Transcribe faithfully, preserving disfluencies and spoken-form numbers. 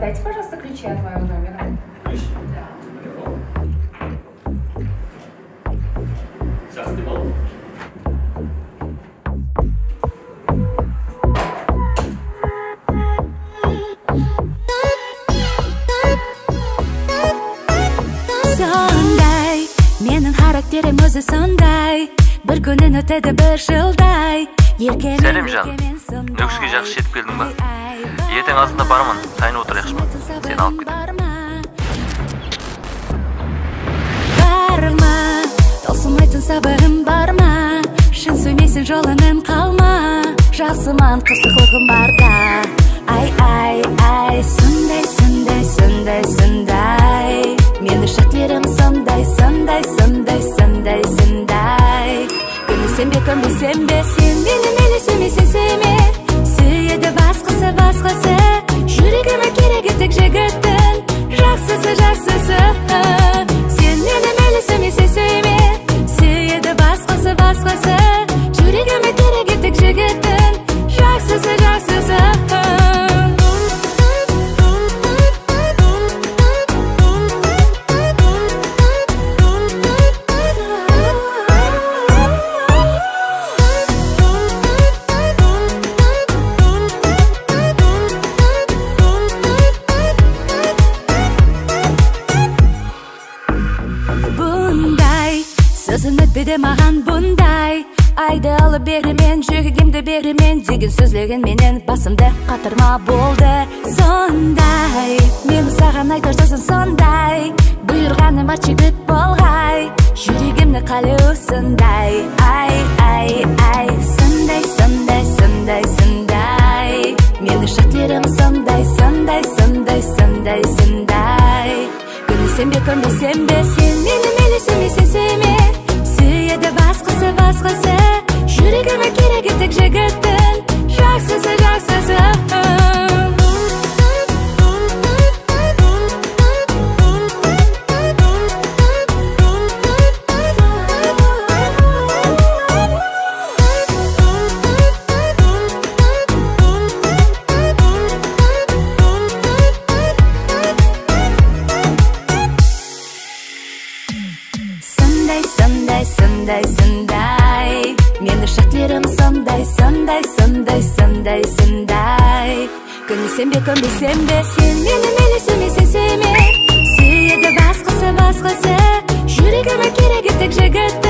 дайте, пожалуйста, ключи от моего номера. Ключи? Да. Сейчас ты мол. Сондай, менің характерім өзі сондай. Bir күнін өтеді бір жылдай. Сәлем жаным, нүкіске жақсы жетіп келдің ба? Ертең азында бармын, тайны отырайықшы ма? Сені алып кетем. Барма, таусылмайтын сабырым барма. Шын сөйлемейсің жолыңнан қалма. Жақсыман қырсықлығым барда. Ай, ай, ай, сондай, сондай, сондай, сондай. Менің шақлерім сондай, сондай, сондай, сондай, сондай. Күні сенбе, көнбе, сенбе, сен мені мейлі сүймесең сүйме. Сүйеді басқасы, басқасы. Жүрегіме керегі тек жігіттің. Жақсысы, жақсысы. Сен мені мейлі сүймесең сүйме. Сүйеді басқасы, басқасы. Жүрегіме керегі тек жігіттің. Жақсысы, жақсысы. Сөзін өтпеді маған бұндай. Айды алып берімен, жүрегімді берімен деген сөзлеген менен басымды қатырма болды. Сондай, мені саған айтар сөзін сондай. Бұйырғаным бар жігіт болғай. Жүрегімді қалу сондай. Ай, ай, ай, сондай, сондай, сондай, сондай. Мені шақлерім сондай, сондай, сондай, сондай, сондай. Күні сенбе, көнбе, сенбе, сен мені мейлі сүймесең сүйме. Сүйеді басқасы, басқасы. Жүрегіме керегі тек жігіттің. Жақсысы, жақсысы. Сондай, сондай, сондай. Мені шақлерім сондай, сондай, сондай, сондай, сондай. Күні сенбе, көнбе, сенбе, сен мені мейлі сүймесең сүйме. Сүйеді басқасы, басқасы. Жүрегіме керегі тек жігіт.